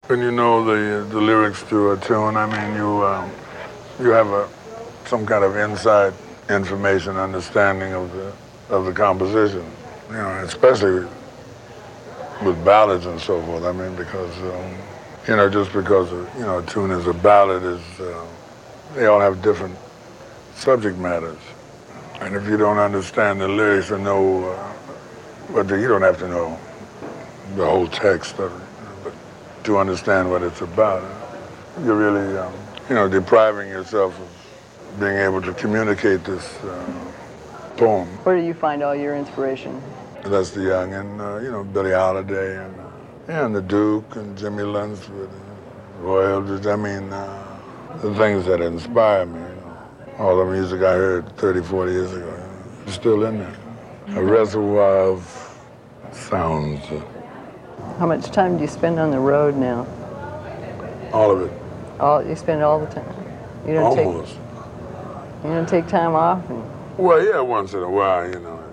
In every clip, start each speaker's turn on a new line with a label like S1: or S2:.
S1: When you know the lyrics to a tune, I mean, you have some kind of inside information, understanding of the composition. You know, especially with ballads and so forth. I mean, because you know, just because a tune is a ballad they all have different subject matters. And if you don't understand the lyrics and know, you don't have to know the whole text of it, but to understand what it's about, you're really, depriving yourself of being able to communicate this poem.
S2: Where do you find all your inspiration?
S1: Lester Young and, Billie Holiday and the Duke and Jimmy Lunsford and Roy Eldridge. I mean, the things that inspire me. All the music I heard 30, 40 years ago, is still in there. A reservoir of sounds.
S2: How much time do you spend on the road now?
S1: All of it.
S2: You spend all the time? You don't
S1: Almost.
S2: You don't take time off?
S1: Well, yeah, once in a while,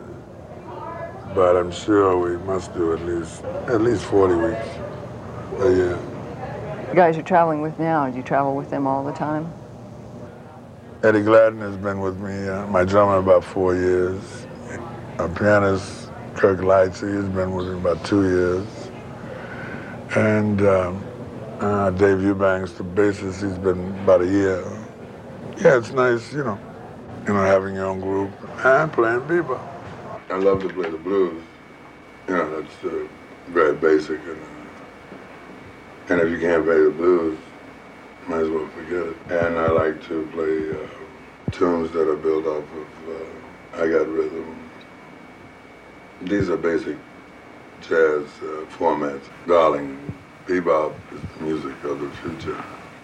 S1: But I'm sure we must do at least 40 weeks a year.
S2: The guys you're traveling with now, do you travel with them all the time?
S1: Eddie Gladden has been with me, my drummer, about 4 years. Our pianist, Kirk Lightsey, has been with me about 2 years. And Dave Eubanks, the bassist, he's been about a year. Yeah, it's nice, having your own group and playing bebop. I love to play the blues. That's very basic. And if you can't play the blues, might as well forget it. And I like to play tunes that are built off of I Got Rhythm. These are basic jazz formats. Darling, bebop is the music of the future.